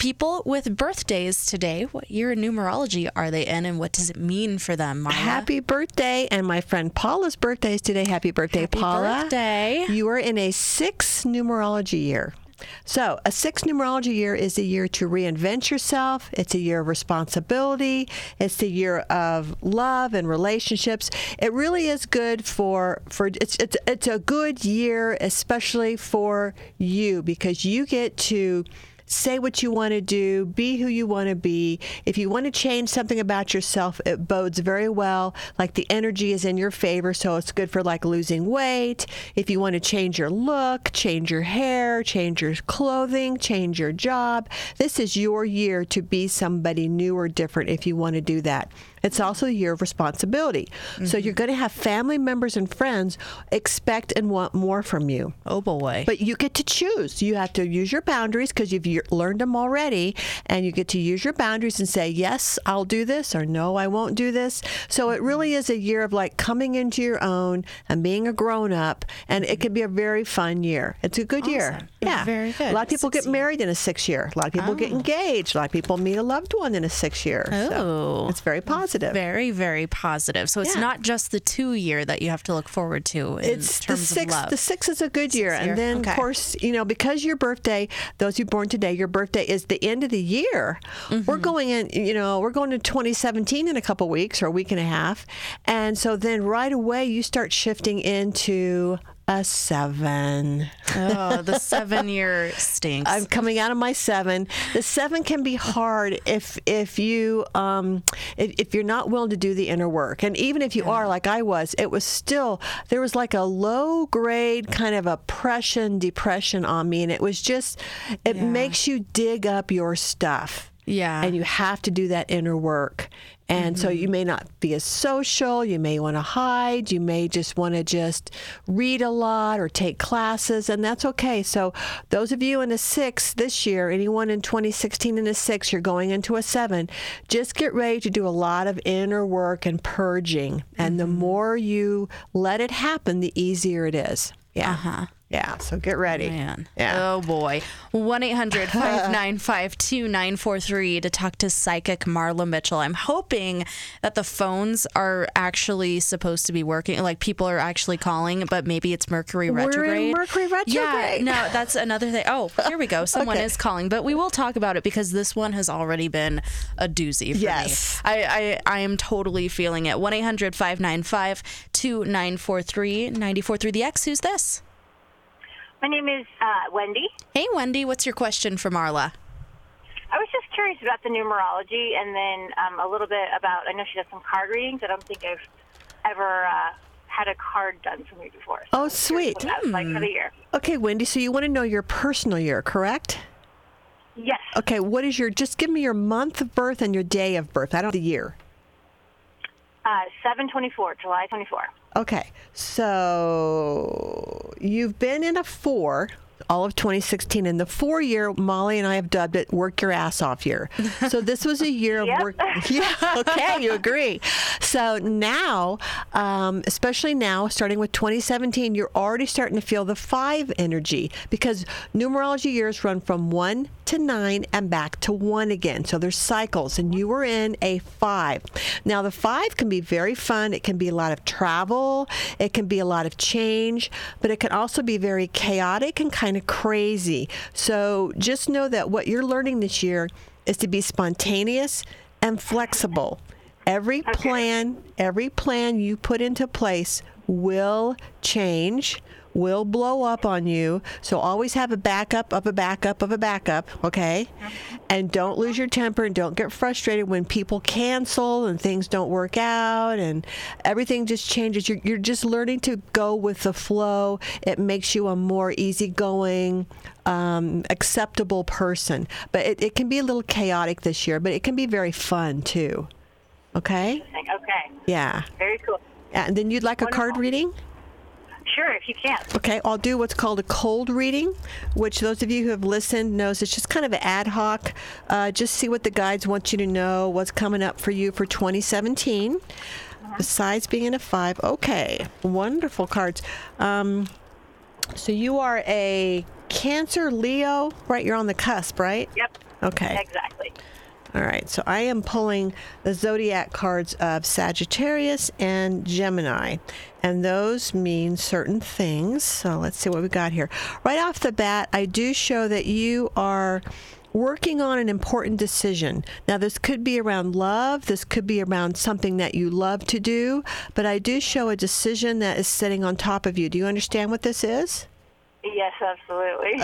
people with birthdays today, what year in numerology are they in, and what does it mean for them, Marla? Happy birthday. And my friend Paula's birthday is today. Happy birthday, Paula. Happy birthday. You are in a 6 numerology year. So a 6 numerology year is a year to reinvent yourself. It's a year of responsibility. It's a year of love and relationships. It really is good for it's a good year, especially for you, because you get to say what you want to do, be who you want to be. If you want to change something about yourself, it bodes very well. Like the energy is in your favor, so it's good for like losing weight. If you want to change your look, change your hair, change your clothing, change your job, this is your year to be somebody new or different if you want to do that. It's also a year of responsibility. Mm-hmm. So you're going to have family members and friends expect and want more from you. Oh, boy. But you get to choose. You have to use your boundaries because you've learned them already, and you get to use your boundaries and say, yes, I'll do this, or no, I won't do this. So it really is a year of like coming into your own and being a grown-up, and it can be a very fun year. It's a good year. Yeah. Very good. A lot of people get married in a 6 year. A lot of people get engaged. A lot of people meet a loved one in a 6 year. Oh. So it's very positive. Very, very positive. So it's not just the 2 year that you have to look forward to in terms of love. The 6 is a good year. Year. And then, of course, because your birthday, those who are born today, your birthday is the end of the year. Mm-hmm. We're going to 2017 in a couple weeks or a week and a half. And so then right away you start shifting into a 7. Oh, the 7 year stinks. I'm coming out of my 7. The 7 can be hard if you're not willing to do the inner work. And even if you are, like I was, it was still, there was like a low grade kind of depression on me. And it was just, it makes you dig up your stuff. Yeah. And you have to do that inner work. And so you may not be as social. You may want to hide. You may just want to read a lot or take classes, and that's okay. So those of you in a 6 this year, anyone in 2016 in a 6, you're going into a 7, just get ready to do a lot of inner work and purging. And the more you let it happen, the easier it is. Yeah. Uh-huh. Yeah, so get ready. Man. Yeah. Oh, boy. 1-800-595-2943 to talk to psychic Marla Mitchell. I'm hoping that the phones are actually supposed to be working, like people are actually calling, but maybe it's Mercury retrograde. We're in Mercury retrograde. Yeah, no, that's another thing. Oh, here we go. Someone is calling, but we will talk about it because this one has already been a doozy for me. I am totally feeling it. 1-800-595-2943, 94.3 The X. Who's this? My name is Wendy. Hey, Wendy. What's your question for Marla? I was just curious about the numerology and then a little bit about, I know she does some card readings. I don't think I've ever had a card done for me before. So oh, sweet. what that was like for the year. Okay, Wendy, so you want to know your personal year, correct? Yes. Okay, what is just give me your month of birth and your day of birth. I don't know the year. 7/24, July 24. Okay, so you've been in a 4 all of 2016. In the 4 year, Molly and I have dubbed it work your ass off year. So this was a year of work. Yeah, okay, you agree. So now, especially now, starting with 2017, you're already starting to feel the 5 energy because numerology years run from 1 to 9 and back to 1 again. So there's cycles, and you were in a 5. Now, the 5 can be very fun. It can be a lot of travel. It can be a lot of change, but it can also be very chaotic and kind of crazy. So just know that what you're learning this year is to be spontaneous and flexible. Every plan you put into place will change, will blow up on you. So always have a backup of a backup of a backup, okay? And don't lose your temper and don't get frustrated when people cancel and things don't work out and everything just changes. You're just learning to go with the flow. It makes you a more easygoing, acceptable person. But it can be a little chaotic this year, but it can be very fun too. Okay? Okay. Yeah. Very cool. Yeah, and then you'd like a card reading? Sure, if you can. Okay, I'll do what's called a cold reading, which those of you who have listened knows it's just kind of an ad hoc. Just see what the guides want you to know, what's coming up for you for 2017, besides being in a 5. Okay, wonderful cards. So you are a Cancer, Leo, right? You're on the cusp, right? Yep. Okay. Exactly. All right. So I am pulling the zodiac cards of Sagittarius and Gemini, and those mean certain things. So let's see what we got here. Right off the bat, I do show that you are working on an important decision. Now, this could be around love. This could be around something that you love to do, but I do show a decision that is sitting on top of you. Do you understand what this is? Yes, absolutely.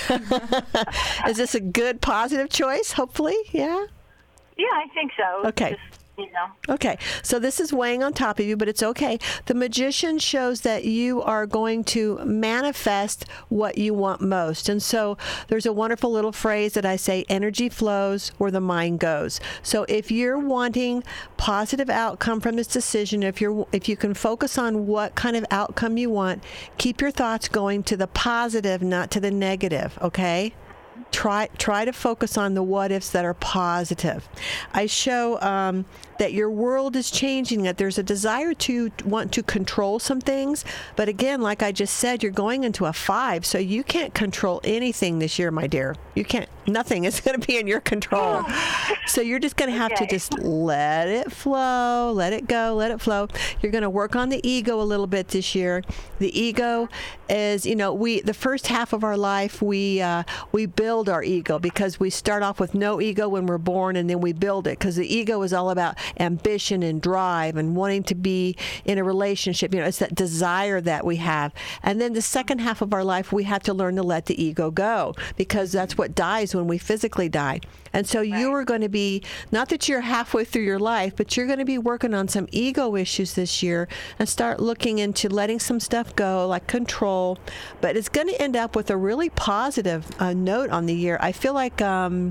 Okay. Is this a good, positive choice, hopefully? Yeah? Yeah, I think so. Okay. Just, Okay, so this is weighing on top of you, but it's okay. The Magician shows that you are going to manifest what you want most. And so there's a wonderful little phrase that I say, energy flows where the mind goes. So if you're wanting positive outcome from this decision, if you can focus on what kind of outcome you want, keep your thoughts going to the positive, not to the negative, okay? Try to focus on the what ifs that are positive. I show that your world is changing, that there's a desire to want to control some things. But again, like I just said, you're going into a 5, so you can't control anything this year, my dear. You can't. Nothing is going to be in your control. So you're just going to have to just let it flow, let it go, let it flow. You're going to work on the ego a little bit this year. The ego is, the first half of our life, we build our ego because we start off with no ego when we're born, and then we build it because the ego is all about ambition and drive and wanting to be in a relationship. It's that desire that we have. And then the second half of our life, we have to learn to let the ego go because that's what dies when we physically die. And so you are going to be, not that you're halfway through your life, but you're going to be working on some ego issues this year and start looking into letting some stuff go, like control. But it's going to end up with a really positive note on the year. I feel like come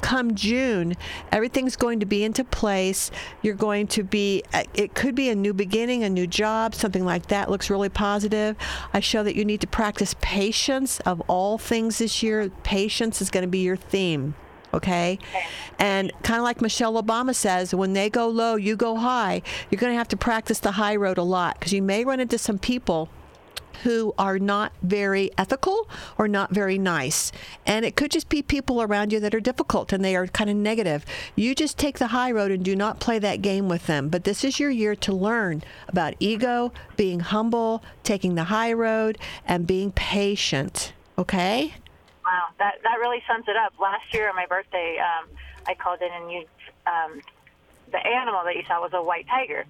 June, everything's going to be into place. You're going to be, it could be a new beginning, a new job, something like that looks really positive. I show that you need to practice patience of all things this year. Patience is going to be your theme. Okay? And kind of like Michelle Obama says, when they go low, you go high. You're going to have to practice the high road a lot because you may run into some people who are not very ethical or not very nice. And it could just be people around you that are difficult and they are kind of negative. You just take the high road and do not play that game with them. But this is your year to learn about ego, being humble, taking the high road, and being patient. Okay? Wow, that really sums it up. Last year on my birthday, I called in and the animal that you saw was a white tiger.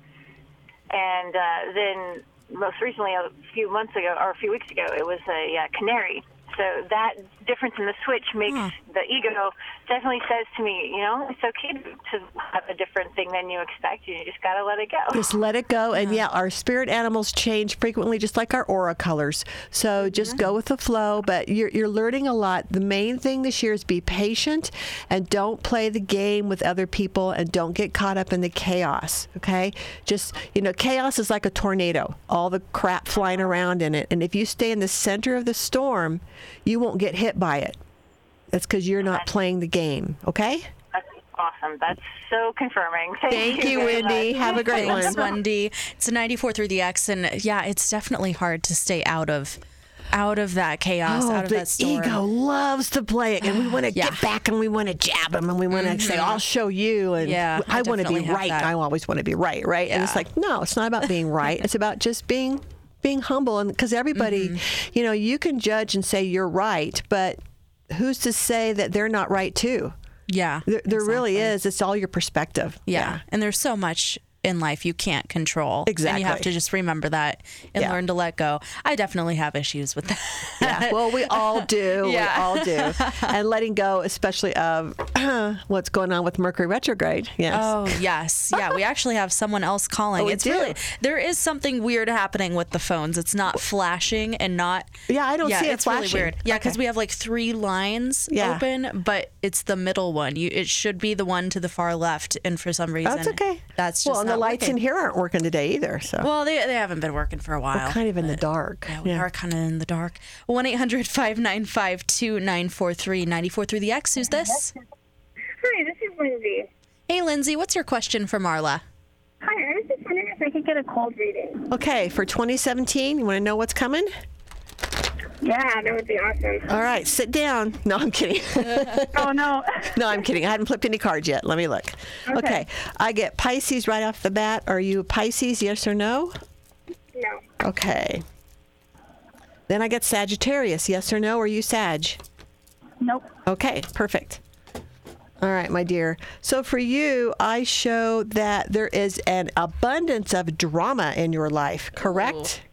And then most recently, a few weeks ago, it was a canary. So that difference in the switch makes the ego definitely says to me, it's okay to have a different thing than you expect. You just got to let it go. Just let it go. And our spirit animals change frequently, just like our aura colors. So just go with the flow. But you're learning a lot. The main thing this year is be patient and don't play the game with other people and don't get caught up in the chaos. Okay? Just, chaos is like a tornado, all the crap flying around in it. And if you stay in the center of the storm, you won't get hit by it. That's because you're not playing the game, okay? That's awesome. That's so confirming. Thank you, Wendy. Have a great one. Thanks, Wendy. It's a 94 through the X, and it's definitely hard to stay out of that chaos, out of that storm. The ego loves to play it, and we want to get back, and we want to jab them, and we want to say, "I'll show you," and I want to be right. That. I always want to be right, right? Yeah. And it's like, no, it's not about being right. It's about just being humble, and because everybody, you can judge and say you're right, but who's to say that they're not right too? Yeah, there really is. It's all your perspective. Yeah, and there's so much in life you can't control. Exactly. And you have to just remember that and learn to let go. I definitely have issues with that. Yeah. Well, we all do. Yeah. We all do. And letting go, especially of what's going on with Mercury retrograde. Yes. Oh, yes. Yeah, we actually have someone else calling. It's really, there is something weird happening with the phones. It's not flashing and not. Yeah, I don't see it it's flashing. Really weird. Yeah, because we have like 3 lines open, but it's the middle one. It should be the one to the far left, and for some reason, that's okay. That's just and the lights in here aren't working today either. So well, they haven't been working for a while. We're kind of in the dark. Yeah, we are kind of in the dark. 1-800-595-2943, 94 through the X. Who's this? Hi, this is Lindsay. Hey, Lindsay, what's your question for Marla? Hi, I was just wondering if I could get a cold reading. Okay, for 2017, you want to know what's coming? Yeah, that would be awesome. All right, sit down. No, I'm kidding. Oh, no. No, I'm kidding. I haven't flipped any cards yet. Let me look. Okay. I get Pisces right off the bat. Are you Pisces, yes or no? No. Okay. Then I get Sagittarius, yes or no? Are you Sag? Nope. Okay, perfect. All right, my dear. So for you, I show that there is an abundance of drama in your life, correct?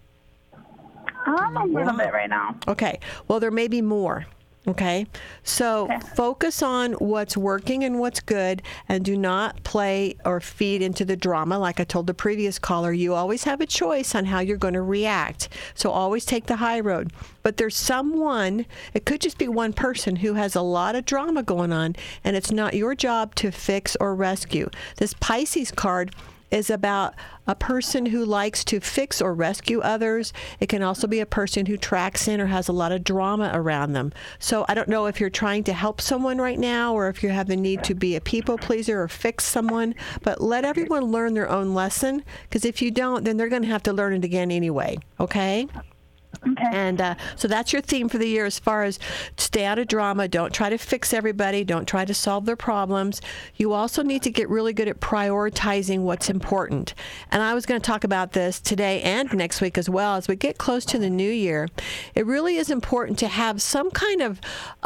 A little bit right now. Okay. Well, there may be more. Okay. So focus on what's working and what's good, and do not play or feed into the drama. Like I told the previous caller, you always have a choice on how you're going to react. So always take the high road. But there's someone, it could just be one person who has a lot of drama going on, and it's not your job to fix or rescue. This Pisces card is about a person who likes to fix or rescue others. It can also be a person who tracks in or has a lot of drama around them. So I don't know if you're trying to help someone right now, or if you have the need to be a people pleaser or fix someone, but let everyone learn their own lesson, because if you don't, then they're going to have to learn it again anyway. Okay? Okay. And so that's your theme for the year, as far as stay out of drama. Don't try to fix everybody. Don't try to solve their problems. You also need to get really good at prioritizing what's important. And I was going to talk about this today and next week as well. As we get close to the new year, it really is important to have some kind of,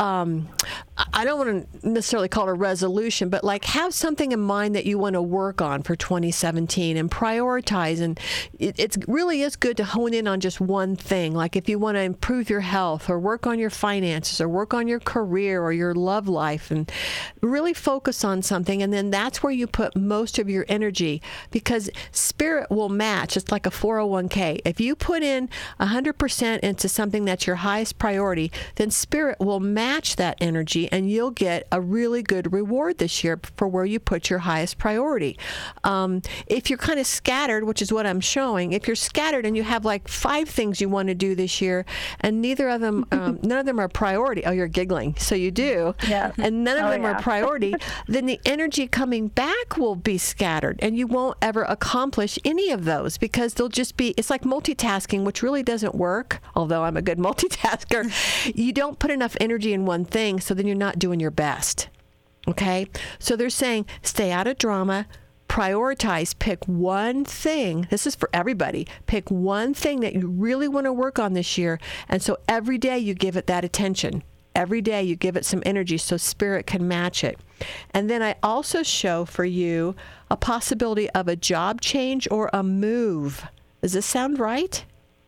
I don't want to necessarily call it a resolution, but like have something in mind that you want to work on for 2017 and prioritize. And it really is good to hone in on just one thing. Like if you want to improve your health, or work on your finances, or work on your career or your love life, and really focus on something. And then that's where you put most of your energy, because spirit will match. It's like a 401k. If you put in 100% into something that's your highest priority, then spirit will match that energy, and you'll get a really good reward this year for where you put your highest priority. If you're kind of scattered, which is what I'm showing, if you're scattered and you have like 5 things you want to do this year, and neither of them, none of them are priority. Oh, you're giggling. So you do. Yeah. And none of them are priority. Then the energy coming back will be scattered, and you won't ever accomplish any of those, because they'll just be, it's like multitasking, which really doesn't work. Although I'm a good multitasker, you don't put enough energy in one thing, so then you're not doing your best. Okay? So they're saying stay out of drama. Prioritize, pick one thing. This is for everybody. Pick one thing that you really want to work on this year. And so every day you give it that attention. Every day you give it some energy so spirit can match it. And then I also show for you a possibility of a job change or a move. Does this sound right?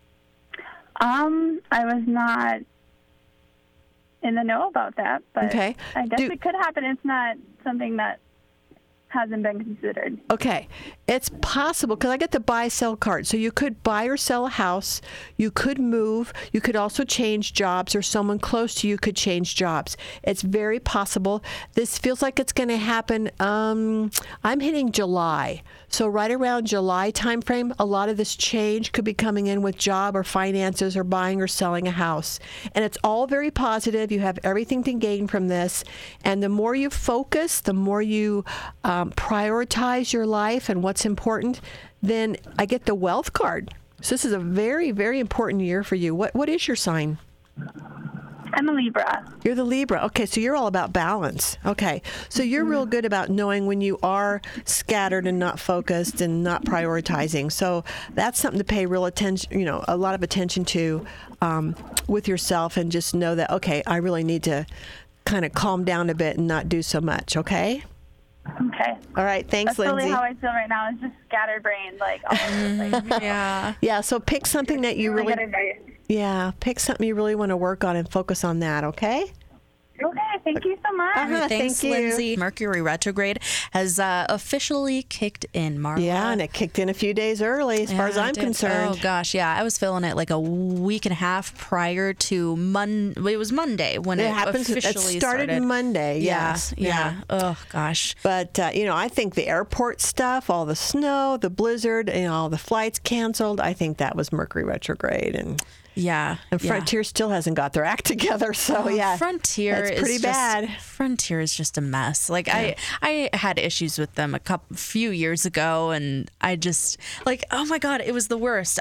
I was not in the know about that, but okay. I guess it could happen. It's not something that hasn't been considered. Okay. It's possible, because I get the buy-sell card. So you could buy or sell a house. You could move. You could also change jobs, or someone close to you could change jobs. It's very possible. This feels like it's going to happen. I'm hitting July. So right around July timeframe, a lot of this change could be coming in with job or finances or buying or selling a house. And it's all very positive. You have everything to gain from this. And the more you focus, the more you prioritize your life and what's important, then I get the wealth card. So this is a very, very important year for you. What is your sign? I'm a Libra. You're the Libra. Okay, so you're all about balance. Okay, so you're real good about knowing when you are scattered and not focused and not prioritizing. So that's something to pay real attention, a lot of attention to with yourself, and just know that, okay, I really need to kind of calm down a bit and not do so much, okay? Okay. All right, thanks, That's Lindsay. really how I feel right now. It's just scattered brain, like all over the place. Yeah. Yeah, so pick something that you Really really... good advice. Yeah, pick something you really want to work on and focus on that, okay? Okay, thank you so much. Thanks, thank you. Lindsay. Mercury retrograde has officially kicked in, Marla. Yeah, and it kicked in a few days early, as far as Yeah, I'm it did. concerned. Oh gosh, yeah, I was feeling it like a week and a half prior to It was Monday when it officially It started Monday. Yeah, Yes. yeah. Oh gosh. But I think the airport stuff, all the snow, the blizzard, all the flights canceled. I think that was Mercury retrograde, and Yeah. And Frontier still hasn't got their act together. So, Frontier it's pretty bad. Frontier is just a mess. Like, I had issues with them few years ago, and I just, like, oh my God, it was the worst.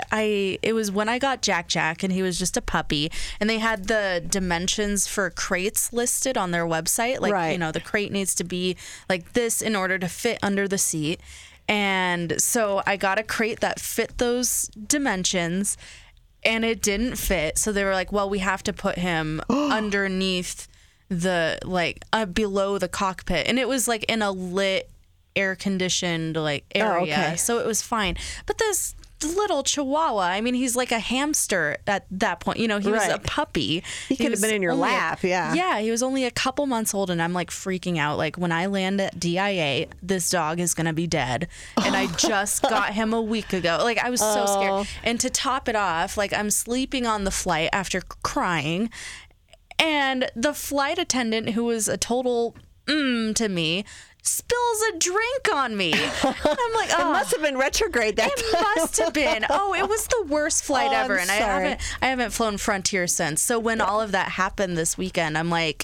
It was when I got Jack, and he was just a puppy, and they had the dimensions for crates listed on their website. Like, you know, the crate needs to be like this in order to fit under the seat. And so I got a crate that fit those dimensions, and it didn't fit. So they were like, well, we have to put him underneath the, like, below the cockpit. And it was like in a lit, air conditioned, like, area. So it was fine. But this little chihuahua, I mean, he's like a hamster at that point. You know, he was a puppy. He could have been in your lap. Yeah, he was only a couple months old, and I'm like freaking out. Like, when I land at DIA, this dog is gonna be dead, and I just got him a week ago. Like, I was so scared. And to top it off, like, I'm sleeping on the flight after crying, and the flight attendant, who was a total to me, spills a drink on me. And I'm like, oh. It must have been retrograde that time. It must have been. Oh, it was the worst flight ever. I'm sorry. And I haven't flown Frontier since. So when all of that happened this weekend, I'm like,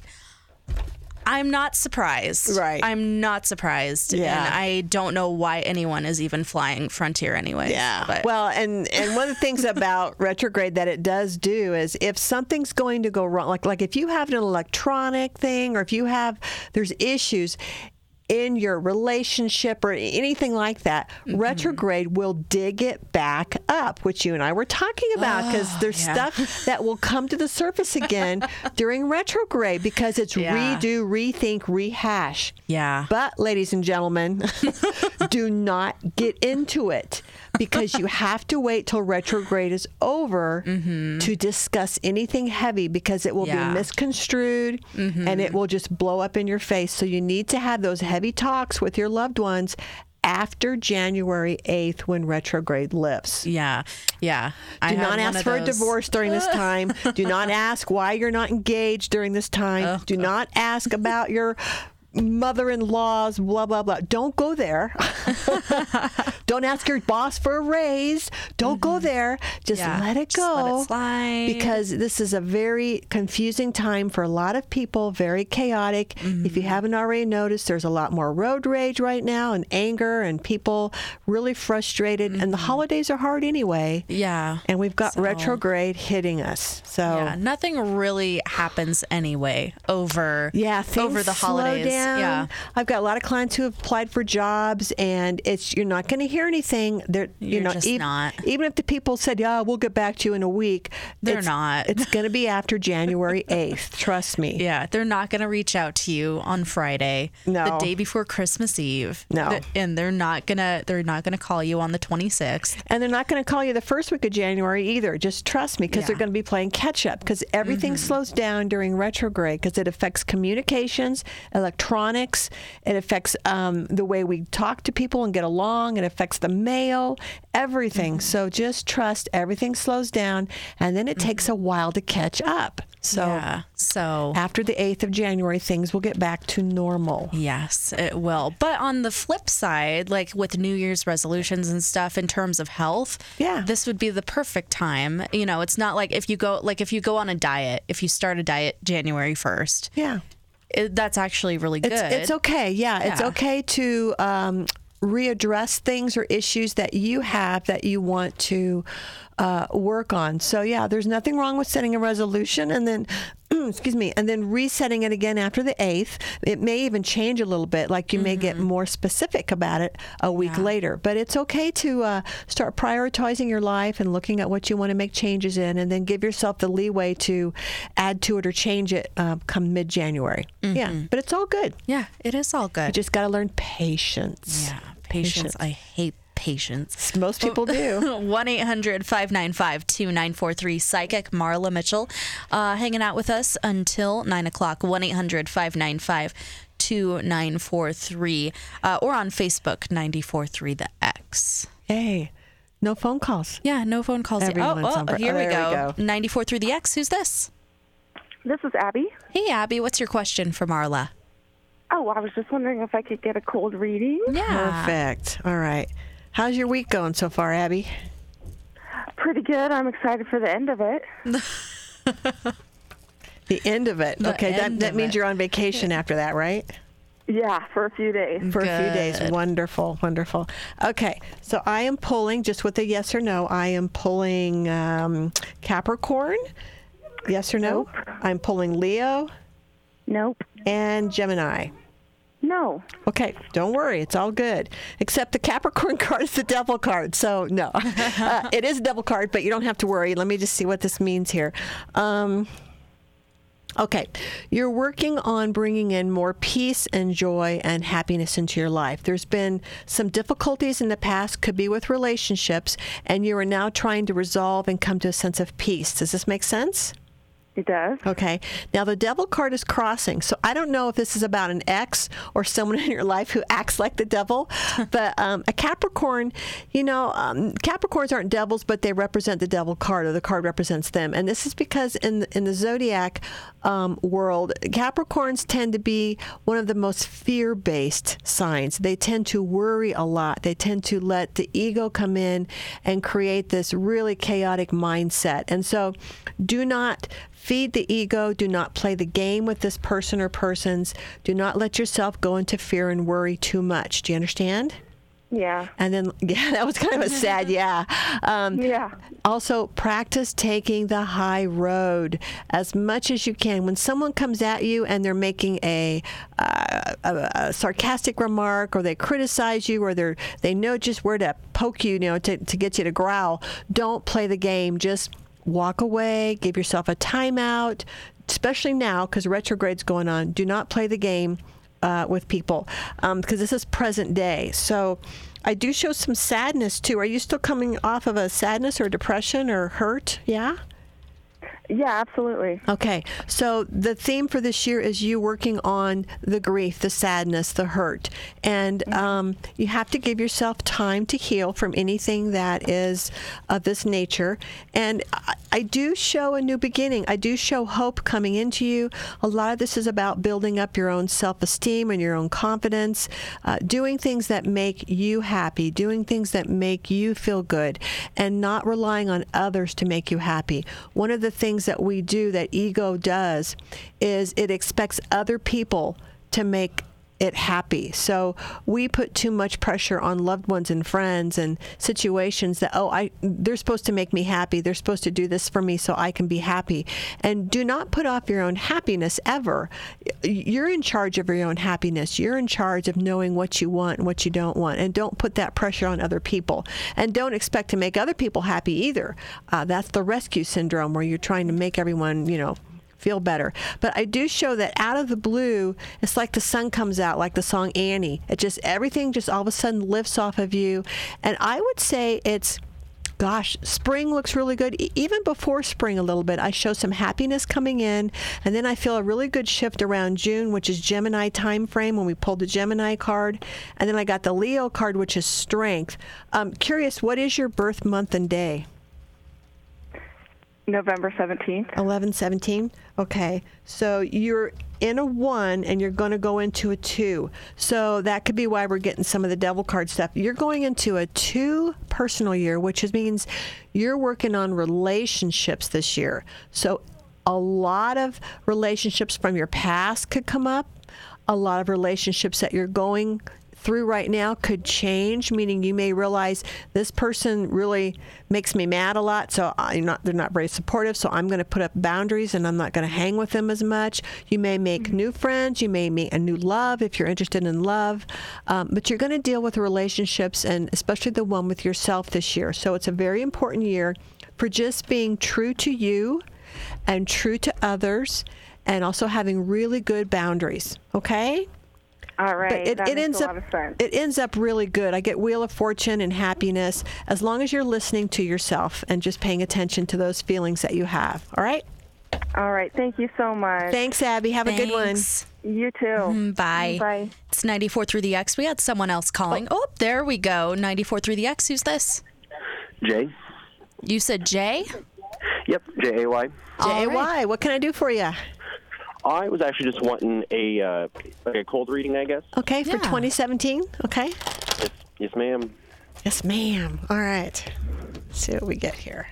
I'm not surprised. Right. I'm not surprised. Yeah. And I don't know why anyone is even flying Frontier anyway. Yeah. But. Well, and one of the things about retrograde that it does do is if something's going to go wrong, like if you have an electronic thing, or if there's issues in your relationship or anything like that, retrograde will dig it back up, which you and I were talking about, because there's stuff that will come to the surface again during retrograde because it's redo, rethink, rehash. Yeah. But, ladies and gentlemen, do not get into it, because you have to wait till retrograde is over to discuss anything heavy, because it will be misconstrued and it will just blow up in your face. So you need to have those heavy talks with your loved ones after January 8th, when retrograde lifts. Yeah. Do not ask for a divorce during this time. Do not ask why you're not engaged during this time. Do not ask about your mother-in-law's blah blah blah. Don't go there. Don't ask your boss for a raise. Don't go there. Just let it go. Just let it slide. Because this is a very confusing time for a lot of people, very chaotic. If you haven't already noticed, there's a lot more road rage right now, and anger, and people really frustrated, and the holidays are hard anyway. Yeah. And we've got retrograde hitting us. So nothing really happens anyway over the holidays. Down. Yeah. I've got a lot of clients who have applied for jobs, and you're not going to hear anything. You're just not. Even if the people said, "Yeah, we'll get back to you in a week," they're not. It's going to be after January 8th. Trust me. Yeah, they're not going to reach out to you on Friday, the day before Christmas Eve. No, and they're not gonna call you on the 26th, and they're not going to call you the first week of January either. Just trust me, because they're going to be playing catch up, because everything slows down during retrograde, because it affects communications, electronics. It affects the way we talk to people and get along. It affects the mail, everything. So just trust everything slows down, and then it takes a while to catch up. So after the 8th of January, things will get back to normal. Yes, it will. But on the flip side, like with New Year's resolutions and stuff in terms of health, this would be the perfect time. You know, it's not like if you go on a diet, if you start a diet January 1st. That's actually really good. It's okay. It's okay to readdress things or issues that you have that you want to work on. So there's nothing wrong with setting a resolution and then and then resetting it again after the 8th. It may even change a little bit, like you may get more specific about it a week later. But it's okay to start prioritizing your life and looking at what you want to make changes in, and then give yourself the leeway to add to it or change it come mid-January. But it's all good. Yeah, it is all good. You just got to learn patience. Yeah, patience. I hate patience. Most people do. 1-800-595-2943. Psychic Marla Mitchell hanging out with us until 9 o'clock. 1-800-595-2943. Or on Facebook, 94.3 The X. Hey, no phone calls. Yeah, no phone calls. Here we go. 94.3 The X. Who's this? This is Abby. Hey, Abby. What's your question for Marla? Oh, I was just wondering if I could get a cold reading. Yeah. Perfect. All right. How's your week going so far, Abby? Pretty good. I'm excited for the end of it. The end of it. Okay, that means you're on vacation after that, right? Yeah, for a few days. For a few days. Wonderful, wonderful. Okay, so I am pulling, just with a yes or no, I am pulling Capricorn. Yes or no? Nope. I'm pulling Leo. Nope. And Gemini. No. Okay, don't worry. It's all good. Except the Capricorn card is the devil card. So, no. It is a devil card, but you don't have to worry. Let me just see what this means here. Okay, you're working on bringing in more peace and joy and happiness into your life. There's been some difficulties in the past, could be with relationships, and you are now trying to resolve and come to a sense of peace. Does this make sense? It does. Okay. Now, the devil card is crossing. So I don't know if this is about an ex or someone in your life who acts like the devil. But a Capricorn, Capricorns aren't devils, but they represent the devil card, or the card represents them. And this is because in the zodiac world, Capricorns tend to be one of the most fear-based signs. They tend to worry a lot. They tend to let the ego come in and create this really chaotic mindset. And so do not feed the ego. Do not play the game with this person or persons. Do not let yourself go into fear and worry too much. Do you understand? Yeah. And then, yeah, that was kind of a sad yeah. Yeah. Also, practice taking the high road as much as you can. When someone comes at you and they're making a sarcastic remark, or they criticize you, or they know just where to poke you, to get you to growl, don't play the game. Just walk away, give yourself a timeout, especially now because retrograde's going on. Do not play the game with people because this is present day. So I do show some sadness too. Are you still coming off of a sadness or depression or hurt? Yeah? Yeah, absolutely. Okay, so the theme for this year is you working on the grief, the sadness, the hurt. And you have to give yourself time to heal from anything that is of this nature. And I do show a new beginning. I do show hope coming into you. A lot of this is about building up your own self-esteem and your own confidence, doing things that make you happy, doing things that make you feel good, and not relying on others to make you happy. One of the things that we do, that ego does, is it expects other people to make it happy. So we put too much pressure on loved ones and friends and situations that, they're supposed to make me happy. They're supposed to do this for me so I can be happy. And do not put off your own happiness ever. You're in charge of your own happiness. You're in charge of knowing what you want and what you don't want. And don't put that pressure on other people. And don't expect to make other people happy either. That's the rescue syndrome, where you're trying to make everyone, feel better. But I do show that out of the blue, it's like the sun comes out, like the song Annie. Everything just all of a sudden lifts off of you. And I would say spring looks really good. Even before spring a little bit, I show some happiness coming in. And then I feel a really good shift around June, which is Gemini time frame, when we pulled the Gemini card. And then I got the Leo card, which is strength. Curious, what is your birth month and day? November 17th. 11/17. Okay. So you're in a 1 and you're going to go into a 2. So that could be why we're getting some of the devil card stuff. You're going into a 2 personal year, which means you're working on relationships this year. So a lot of relationships from your past could come up. A lot of relationships that you're going through right now could change, meaning you may realize this person really makes me mad a lot, so they're not very supportive, so I'm going to put up boundaries and I'm not going to hang with them as much. You may make new friends, you may meet a new love if you're interested in love, but you're going to deal with relationships, and especially the one with yourself this year. So it's a very important year for just being true to you and true to others, and also having really good boundaries, okay? All right. But it ends up really good. I get Wheel of Fortune and happiness, as long as you're listening to yourself and just paying attention to those feelings that you have. All right? All right. Thank you so much. Thanks, Abby. Have a good one. You too. Bye. Bye. It's 94 through the X. We had someone else calling. Oh, there we go. 94 through the X. Who's this? Jay. You said Jay? Yep, J-A-Y. J-A-Y. What can I do for you? I was actually just wanting a cold reading, I guess. Okay, for 2017. Okay. Yes, ma'am. Yes, ma'am. All right. Let's see what we get here.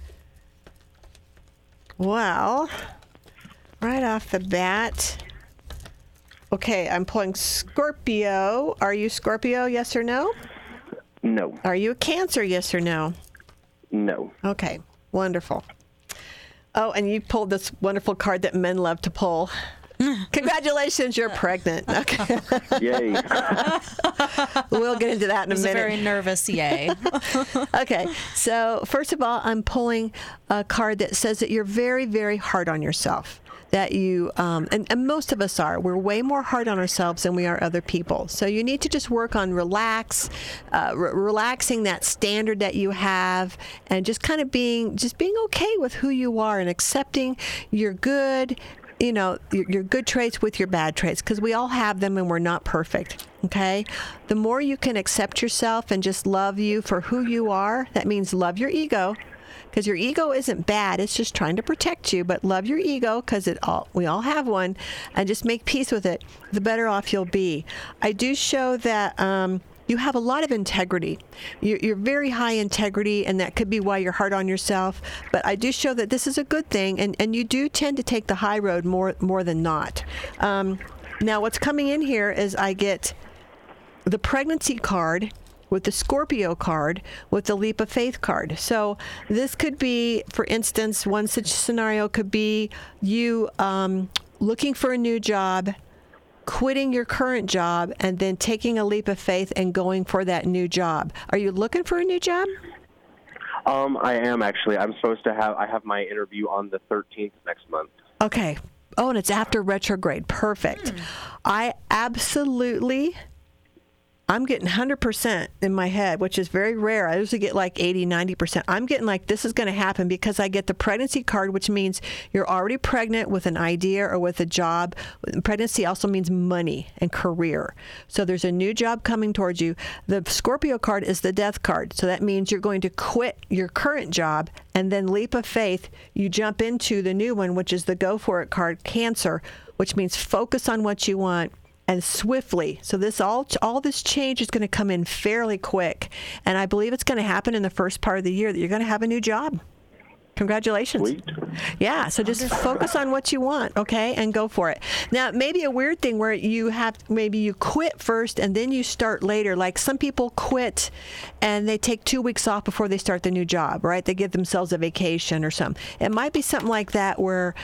Well, right off the bat, okay, I'm pulling Scorpio. Are you Scorpio, yes or no? No. Are you a Cancer, yes or no? No. Okay, wonderful. Oh, and you pulled this wonderful card that men love to pull. Congratulations, you're pregnant. Okay. Yay. We'll get into that in a It was minute. a very nervous yay. Okay, so first of all, I'm pulling a card that says that you're very, very hard on yourself. That you, and most of us are, we're way more hard on ourselves than we are other people. So you need to just work on relaxing that standard that you have, and just kind of being okay with who you are and accepting your good, your good traits with your bad traits, because we all have them and we're not perfect. Okay? The more you can accept yourself and just love you for who you are, that means love your ego. Because your ego isn't bad, it's just trying to protect you. But love your ego, because we all have one, and just make peace with it. The better off you'll be. I do show that you have a lot of integrity. You're very high integrity, and that could be why you're hard on yourself. But I do show that this is a good thing, and you do tend to take the high road more than not. Now, what's coming in here is I get the pregnancy card with the Scorpio card, with the Leap of Faith card. So this could be, for instance, one such scenario could be you looking for a new job, quitting your current job, and then taking a leap of faith and going for that new job. Are you looking for a new job? I am actually. I have my interview on the 13th next month. Okay. Oh, and it's after retrograde. Perfect. I'm getting 100% in my head, which is very rare. I usually get like 80, 90%. I'm getting like this is going to happen because I get the pregnancy card, which means you're already pregnant with an idea or with a job. Pregnancy also means money and career. So there's a new job coming towards you. The Scorpio card is the death card. So that means you're going to quit your current job, and then leap of faith, you jump into the new one, which is the go for it card, Cancer, which means focus on what you want. And swiftly. So this all this change is going to come in fairly quick. And I believe it's going to happen in the first part of the year that you're going to have a new job. Congratulations. Sweet. Yeah, so just focus on what you want, okay, and go for it. Now, maybe a weird thing where maybe you quit first and then you start later. Like some people quit and they take 2 weeks off before they start the new job, right? They give themselves a vacation or something. It might be something like that where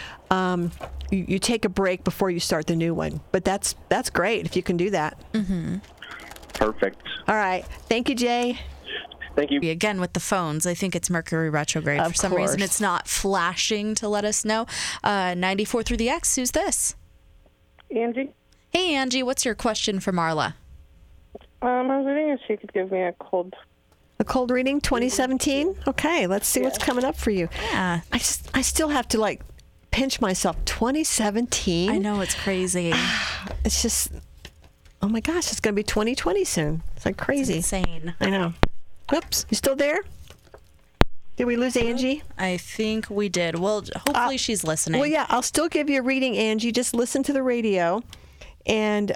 you take a break before you start the new one. But that's great if you can do that. Mm-hmm. Perfect. All right. Thank you, Jay. Thank you. Again, with the phones, I think it's Mercury retrograde. For some reason, it's not flashing to let us know. 94 through the X, who's this? Angie? Hey, Angie, what's your question for Marla? I was wondering if she could give me a cold reading, 2017? Okay, let's see what's coming up for you. Yeah. I still have to, pinch myself. 2017? I know, it's crazy. It's just, oh my gosh, it's going to be 2020 soon. It's like crazy. It's insane. I know. Oops, you still there? Did we lose Angie? I think we did. Well, hopefully she's listening. Well, yeah, I'll still give you a reading, Angie. Just listen to the radio. And,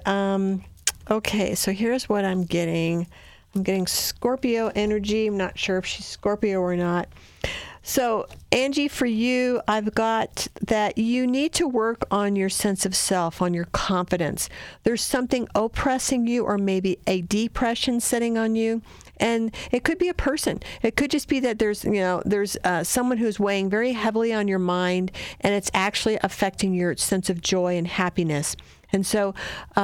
okay, so here's what I'm getting. I'm getting Scorpio energy. I'm not sure if she's Scorpio or not. So, Angie, for you, I've got that you need to work on your sense of self, on your confidence. There's something oppressing you, or maybe a depression setting on you. And it could be a person. It could just be that there's someone who's weighing very heavily on your mind, and it's actually affecting your sense of joy and happiness. And so,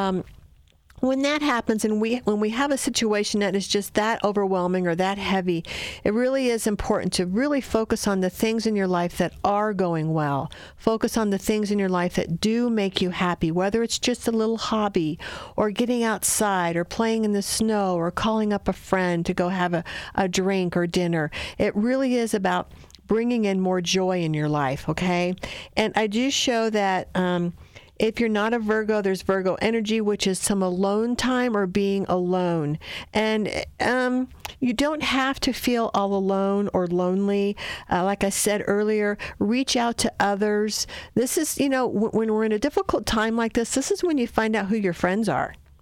when that happens, and when we have a situation that is just that overwhelming or that heavy, it really is important to really focus on the things in your life that are going well. Focus on the things in your life that do make you happy, whether it's just a little hobby or getting outside or playing in the snow or calling up a friend to go have a drink or dinner. It really is about bringing in more joy in your life, okay? And I do show that if you're not a Virgo, there's Virgo energy, which is some alone time or being alone. And you don't have to feel all alone or lonely. Like I said earlier, reach out to others. This is, when we're in a difficult time like this is when you find out who your friends are.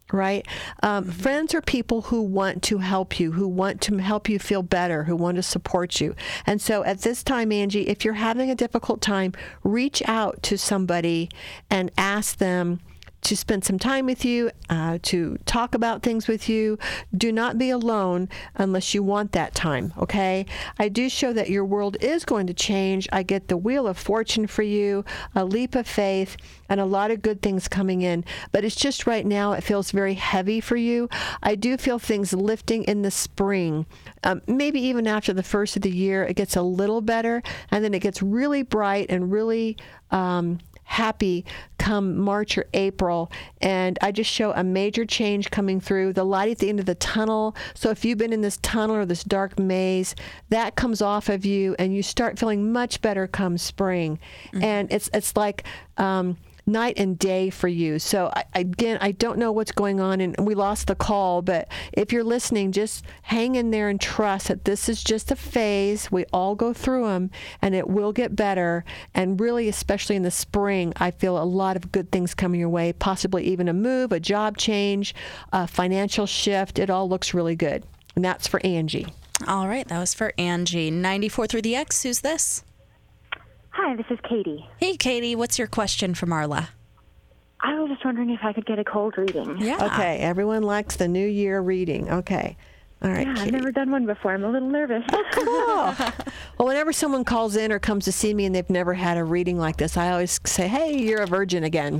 right? Friends are people who want to help you, who want to help you feel better, who want to support you. And so at this time, Angie, if you're having a difficult time, reach out to somebody and ask them to spend some time with you, to talk about things with you. Do not be alone unless you want that time, okay? I do show that your world is going to change. I get the Wheel of Fortune for you, a leap of faith, and a lot of good things coming in. But it's just right now it feels very heavy for you. I do feel things lifting in the spring. Maybe even after the first of the year, it gets a little better, and then it gets really bright and really happy come March or April, and I just show a major change coming through, the light at the end of the tunnel. So if you've been in this tunnel or this dark maze, that comes off of you and you start feeling much better come spring. And it's like night and day for you. So I don't know what's going on, and we lost the call, but if you're listening, just hang in there and trust that this is just a phase. We all go through them, and it will get better. And really, especially in the spring, I feel a lot of good things coming your way, possibly even a move, a job change, a financial shift. It all looks really good. And that's for Angie. All right, that was for Angie. 94 through the X, who's this? Hi, this is Katie. Hey, Katie, what's your question for Marla? I was just wondering if I could get a cold reading. Yeah. Okay, everyone likes the New Year reading. Okay. All right, Yeah, Katie. I've never done one before. I'm a little nervous. Cool. Well, whenever someone calls in or comes to see me and they've never had a reading like this, I always say, hey, you're a virgin again.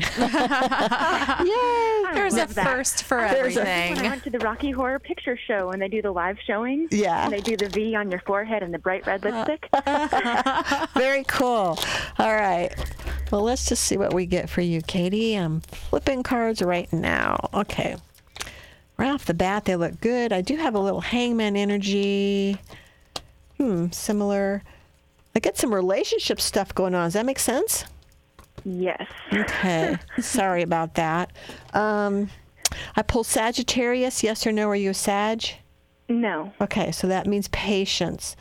Yay! There's a love that. first for When everything. I went to the Rocky Horror Picture Show and they do the live showings, Yeah. and they do the V on your forehead and the bright red lipstick. Very cool. All right. Well, let's just see what we get for you, Katie. I'm flipping cards right now. Okay. Right off the bat, they look good. I do have a little hangman energy. Similar. I get some relationship stuff going on. Does that make sense? Yes. Okay. Sorry about that. I pulled Sagittarius. Yes or no? Are you a Sag? No. Okay, so that means patience.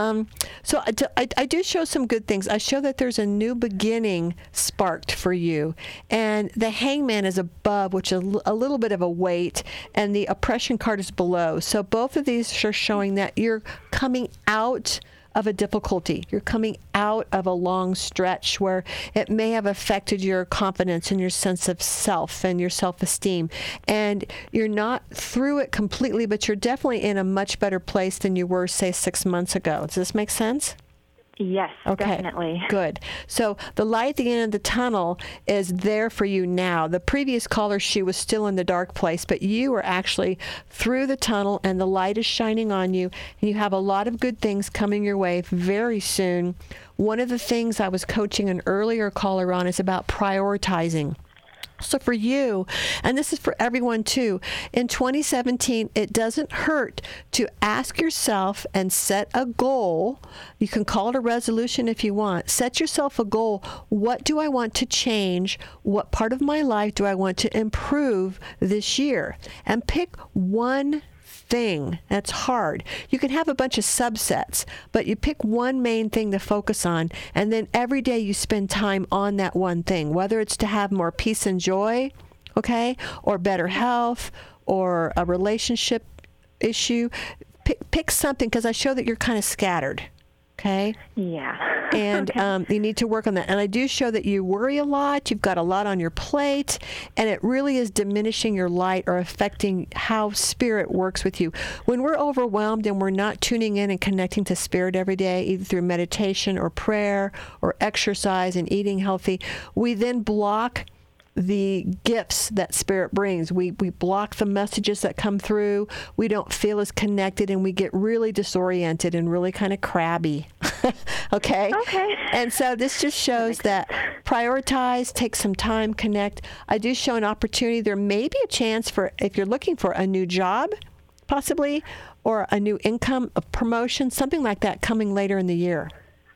So I do show some good things. I show that there's a new beginning sparked for you. And the hangman is above, which is a little bit of a weight, and the oppression card is below. So both of these are showing that you're coming out of a difficulty. You're coming out of a long stretch where it may have affected your confidence and your sense of self and your self-esteem. And you're not through it completely, but you're definitely in a much better place than you were, say, 6 months ago. Does this make sense? Yes, Okay, definitely. good. So the light at the end of the tunnel is there for you now. The previous caller, she was still in the dark place, but you are actually through the tunnel and the light is shining on you, and you have a lot of good things coming your way very soon. One of the things I was coaching an earlier caller on is about prioritizing. So for you, and this is for everyone too, in 2017, it doesn't hurt to ask yourself and set a goal. You can call it a resolution if you want. Set yourself a goal. What do I want to change? What part of my life do I want to improve this year? And pick one thing. That's hard. You can have a bunch of subsets, but you pick one main thing to focus on, and then every day you spend time on that one thing, whether it's to have more peace and joy, okay, or better health, or a relationship issue. Pick something, because I show that you're kind of scattered, okay? Yeah. And you need to work on that. And I do show that you worry a lot. You've got a lot on your plate, and it really is diminishing your light or affecting how spirit works with you. When we're overwhelmed and we're not tuning in and connecting to spirit every day, either through meditation or prayer or exercise and eating healthy, we then block the gifts that spirit brings. We block the messages that come through. We don't feel as connected, and we get really disoriented and really kind of crabby. Okay? Okay. And so this just shows that prioritize, take some time, connect. I do show an opportunity. There may be a chance for, if you're looking for a new job, possibly, or a new income, a promotion, something like that coming later in the year.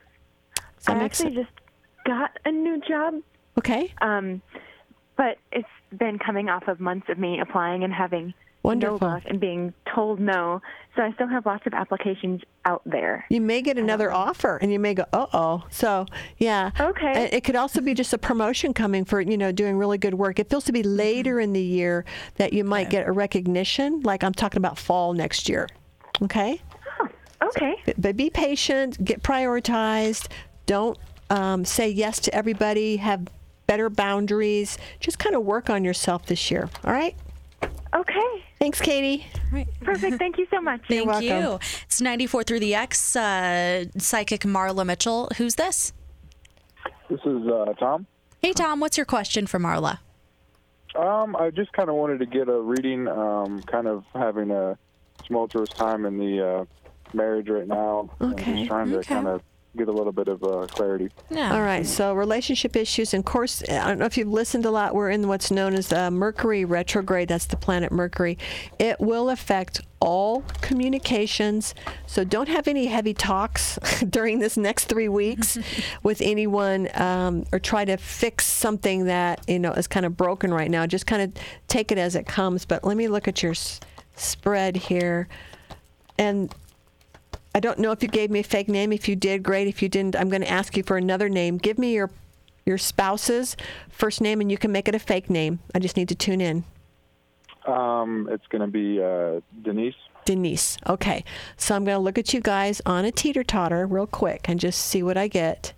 Does that I make actually sense? just got a new job. Okay. But it's been coming off of months of me applying and having Wonderful. no luck and being told no. So I still have lots of applications out there. You may get another offer, and you may go, uh-oh. So, yeah. Okay. And it could also be just a promotion coming for, doing really good work. It feels to be later in the year that you might get a recognition, like I'm talking about fall next year. Okay? Okay. But be patient, get prioritized. Don't say yes to everybody. Have better boundaries. Just kind of work on yourself this year. All right? Okay. Thanks, Katie. Perfect. Thank you so much. Thank welcome. you. It's 94 through the X, psychic Marla Mitchell. Who's this? This is Tom. Hey, Tom, what's your question for Marla? I just kind of wanted to get a reading, kind of having a tumultuous time in the marriage right now. Okay. I'm just trying to kind of get a little bit of clarity. Yeah. All right, so relationship issues. And of course, I don't know if you've listened a lot, we're in what's known as Mercury retrograde. That's the planet Mercury. It will affect all communications. So don't have any heavy talks during this next 3 weeks with anyone, or try to fix something that, is kind of broken right now. Just kind of take it as it comes. But let me look at your spread here. And I don't know if you gave me a fake name. If you did, great. If you didn't, I'm going to ask you for another name. Give me your spouse's first name, and you can make it a fake name. I just need to tune in. It's going to be Denise. Denise. Okay. So I'm going to look at you guys on a teeter-totter real quick and just see what I get.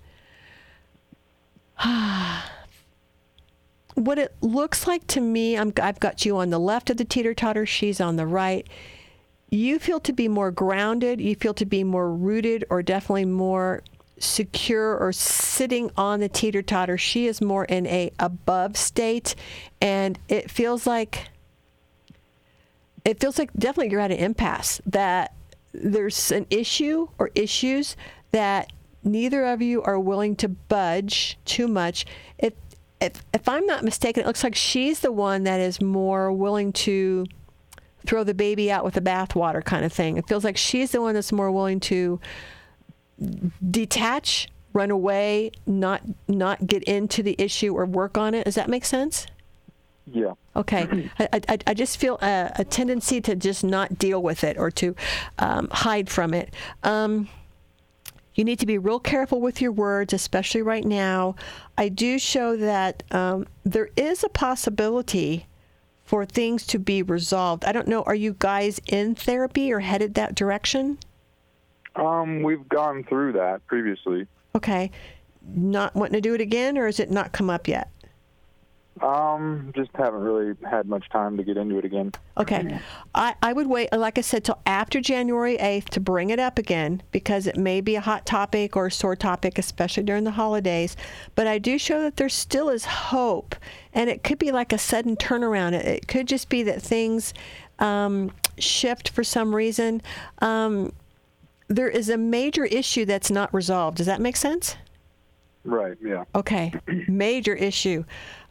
What it looks like to me, I've got you on the left of the teeter-totter. She's on the right. You feel to be more grounded, you feel to be more rooted, or definitely more secure or sitting on the teeter-totter. She is more in a above state, and it feels like definitely you're at an impasse, that there's an issue or issues that neither of you are willing to budge too much. If I'm not mistaken, it looks like she's the one that is more willing to throw the baby out with the bathwater kind of thing. It feels like she's the one that's more willing to detach, run away, not get into the issue or work on it. Does that make sense? Yeah. Okay. I just feel a tendency to just not deal with it or to hide from it. You need to be real careful with your words, especially right now. I do show that there is a possibility for things to be resolved. I don't know, are you guys in therapy or headed that direction? We've gone through that previously. Okay. Not wanting to do it again, or has it not come up yet? Just haven't really had much time to get into it again. Okay. I would wait, like I said, till after January 8th to bring it up again, because it may be a hot topic or a sore topic, especially during the holidays. But I do show that there still is hope, and it could be like a sudden turnaround. It could just be that things shift for some reason. There is a major issue that's not resolved. Does that make sense? Right, yeah. Okay. Major issue.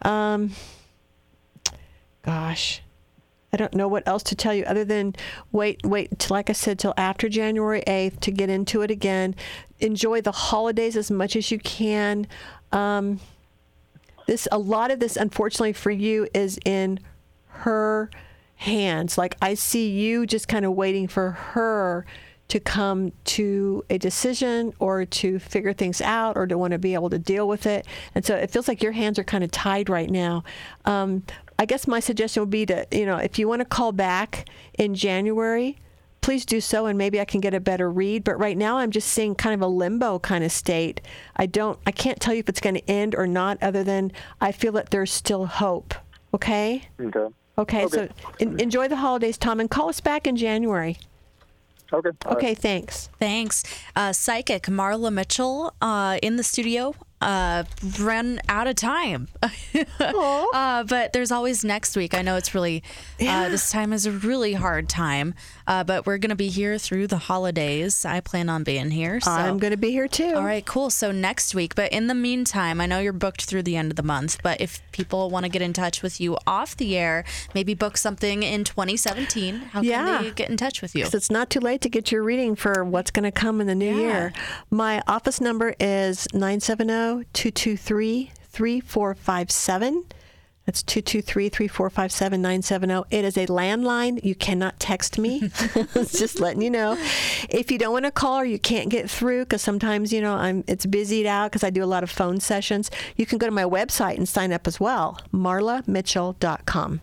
Gosh, I don't know what else to tell you other than wait, like I said, till after January 8th to get into it again. Enjoy the holidays as much as you can. A lot of this, unfortunately for you, is in her hands. Like, I see you just kind of waiting for her to come to a decision or to figure things out or to want to be able to deal with it. And so it feels like your hands are kind of tied right now. I guess my suggestion would be to, if you want to call back in January, please do so, and maybe I can get a better read. But right now I'm just seeing kind of a limbo kind of state. I can't tell you if it's going to end or not, other than I feel that there's still hope. Okay? Okay. So enjoy the holidays, Tom, and call us back in January. Okay. Okay, thanks. Thanks. Psychic Marla Mitchell in the studio. Run out of time. But there's always next week. I know it's really, this time is a really hard time, but we're going to be here through the holidays. I plan on being here. So. I'm going to be here too. All right, cool. So next week, but in the meantime, I know you're booked through the end of the month, but if people want to get in touch with you off the air, maybe book something in 2017, how can they get in touch with you? 'Cause it's not too late to get your reading for what's going to come in the new year. My office number is 970-223-3457. That's 223-345-7970. It is a landline. You cannot text me. Just letting you know. If you don't want to call or you can't get through, because sometimes, it's busied out because I do a lot of phone sessions, you can go to my website and sign up as well, marlamitchell.com.